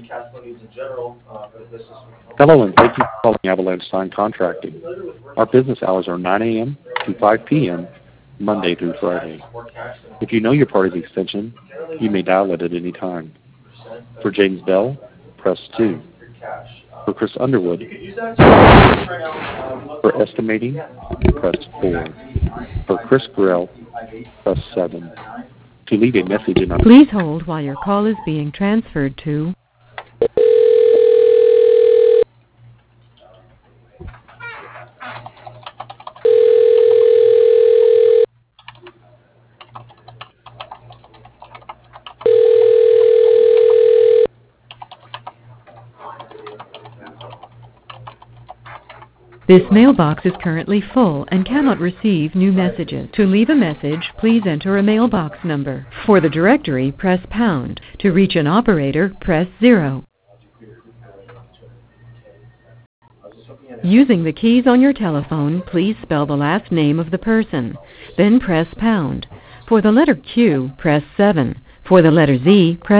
Hello, and thank you for calling Avalanche Sign Contracting. Our business hours are 9 a.m. to 5 p.m., Monday through Friday. If you know your party's extension, you may dial it at any time. For James Bell, press 2. For Chris Underwood, for estimating, press 4. For Chris Grell, press 7. To leave a message in our... Please hold while your call is being transferred to... This mailbox is currently full and cannot receive new messages. To leave a message, please enter a mailbox number. For the directory, press pound. To reach an operator, press 0. Using the keys on your telephone, please spell the last name of the person. Then press pound. For the letter Q, press 7. For the letter Z, press...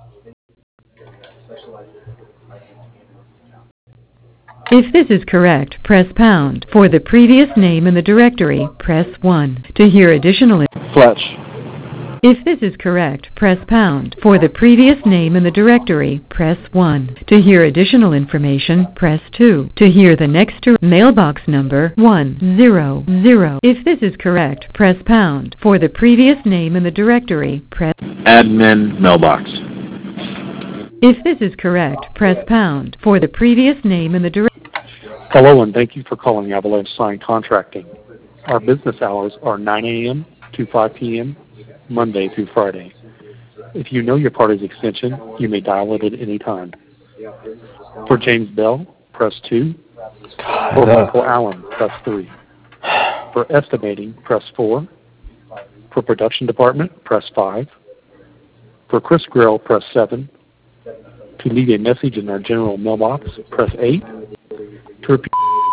If this is correct, press pound. For the previous name in the directory, press 1. To hear additional... Fletch. If this is correct, press pound. For the previous name in the directory, press 1. To hear additional information, press 2. To hear the next mailbox number 100. If this is correct, press pound. For the previous name in the directory, press... Admin mailbox. If this is correct, press pound. For the previous name in the directory... Hello, and thank you for calling Avalanche Sign Contracting. Our business hours are 9 a.m. to 5 p.m., Monday through Friday. If you know your party's extension, you may dial it at any time. For James Bell, press 2. For Michael Allen, press 3. For estimating, press 4. For production department, press 5. For Chris Grell, press 7. To leave a message in our general mailbox, press 8. To repeat...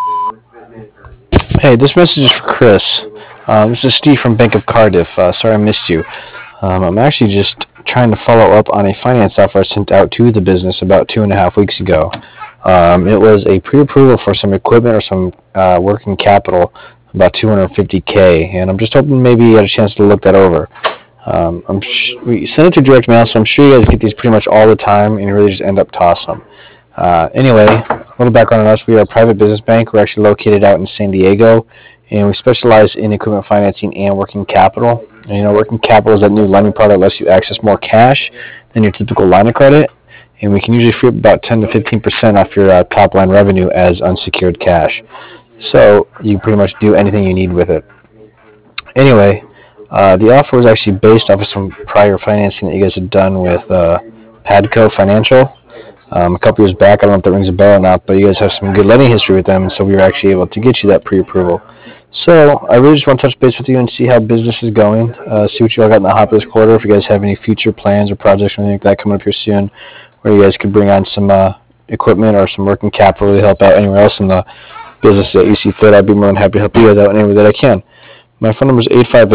Hey, this message is for Chris. This is Steve from Bank of Cardiff. Sorry I missed you. I'm actually just trying to follow up on a finance offer I sent out to the business about 2.5 weeks ago. It was a pre-approval for some equipment or some working capital, about $250K, and I'm just hoping maybe you had a chance to look that over. We send it to direct mail, so I'm sure you guys get these pretty much all the time, and you really just end up tossing them. Anyway, a little background on us. We are a private business bank. We're actually located out in San Diego, and we specialize in equipment financing and working capital. And, working capital is that new lending product that lets you access more cash than your typical line of credit, and we can usually free up about 10 to 15% off your top line revenue as unsecured cash. So you pretty much do anything you need with it. Anyway, the offer was actually based off of some prior financing that you guys had done with Padco Financial. A couple years back, I don't know if that rings a bell or not, but you guys have some good lending history with them, so we were actually able to get you that pre-approval. So I really just want to touch base with you and see how business is going, see what you all got in the hopper this quarter, if you guys have any future plans or projects or anything like that coming up here soon, where you guys could bring on some equipment or some working capital to help out anywhere else in the business that you see fit. I'd be more than happy to help you guys out any way that I can. My phone number is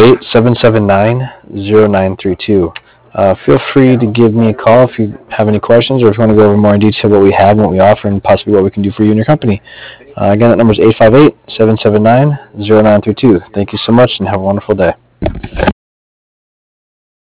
858-779-0932. Feel free to give me a call if you have any questions or if you want to go over more in detail what we have, what we offer, and possibly what we can do for you and your company. Again, that number is 858-779-0932. Thank you so much and have a wonderful day.